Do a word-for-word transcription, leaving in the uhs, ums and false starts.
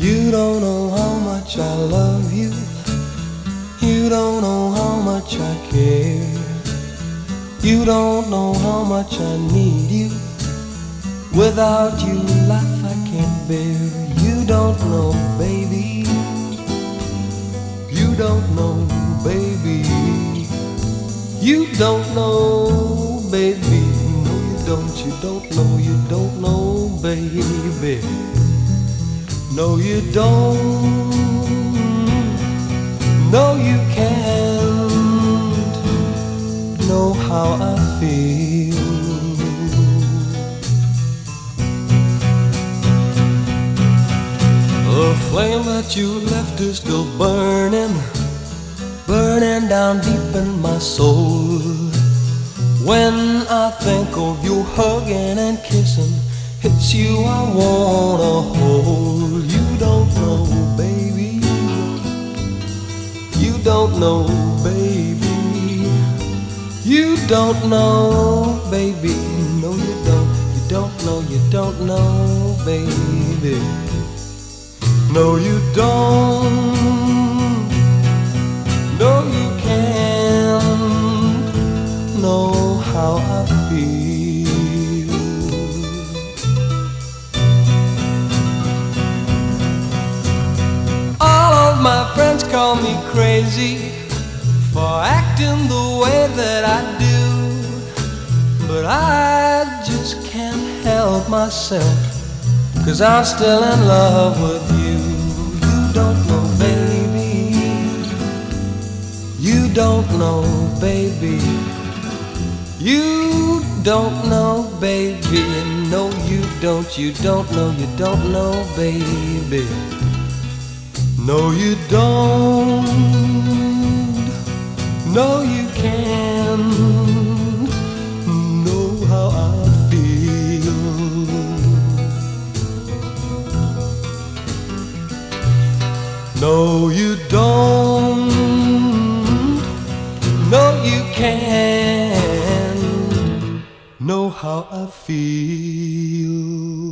You don't know how much I love you. You don't know how much I care. You don't know how much I need you. Without you, life I can't bear. You don't know, baby. You don't know, baby. You don't know, baby. No, you don't, you don't know, you don't know, baby. No, you don't. No, you can't know how I feel. The flame that you left is still burning, burning down deep in my soul. When I think of you hugging and kissing, it's you I wanna hold. You don't know, baby. You don't know, baby. You don't know, baby. No, you don't. You don't know, you don't know, baby. No, you don't. No, you can't know how I feel. All of my friends call me crazy for acting the way that I do, but I just can't help myself, 'cause I'm still in love with you. You don't know, baby. You don't know, baby. You don't know, baby. No, you don't. You don't know, you don't know, baby. No, you don't. No, you can't know how I feel. No, you don't. No, you can't know how I feel.